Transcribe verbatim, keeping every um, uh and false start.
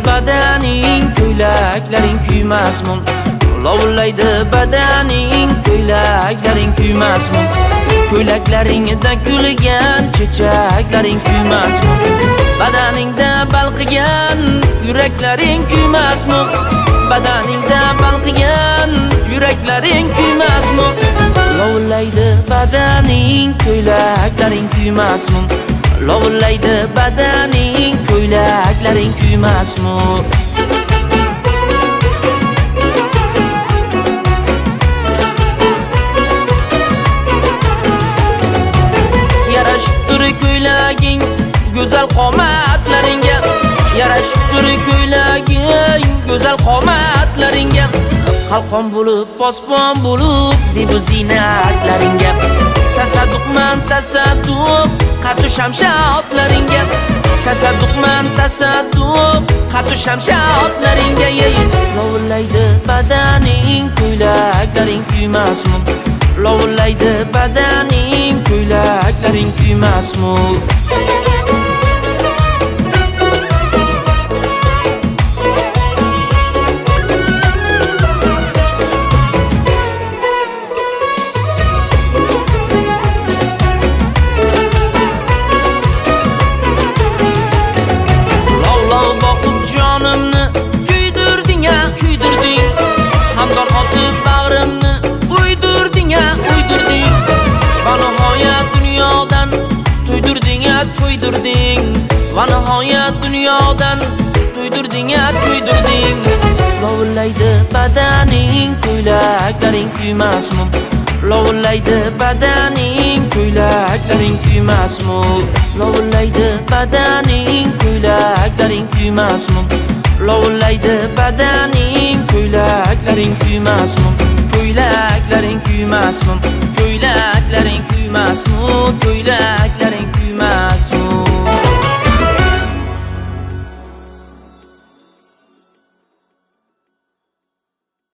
badaning, ko'ylaklaring kuymasmi? Lovullaydi badaning, ko'ylaklaring kuymasmi? Ko'ylaklaringda kulgan chechaklaring kuymasmi? Badaningda balqigan yuraklaring kuymasmi? Badaningda balqigan yuraklaring kuymasmi? Lovullaydi badaning, ko'ylaklaring kuymasmi? Lovullaydi badaning, ko'ylaklaring kuymasmi? Yarashibdir ko'ylaging go'zal qomatlaringga, yarashibdir ko'ylaging go'zal qomatlaringga, qalqon bo'lib, posbon bo'lib, zebu ziynatlaringga, tasadduqman tasadduq, qatu shamshodlaringga, tasadduqman tasadduq, qatu shamshodlaringga. Lovullaydi badaning, ko'ylaklaring kuymasmi? Lovullaydi badaning, ko'ylaklaring kuymasmi? Jonimni kuydirding ya, kuydirding. Hamdon otib bag'rimni uydirding ya, uydirding. Va nihoyat dunyodan to'ydirding ya, to'ydirding. Va nihoyat dunyodan to'ydirding ya, to'ydirding. Lovullaydi badaning, ko'ylaklaring kuymasmi? Lovullaydi badaning, ko'ylaklaring kuymasmi? Lovullaydi badaning, ko'ylaklaring kuymasmi? Lovullaydi badaning, ko'ylaklaring kuymasmi? Ko'ylaklaring kuymasmi? Ko'ylaklaring kuymasmi? Ko'ylak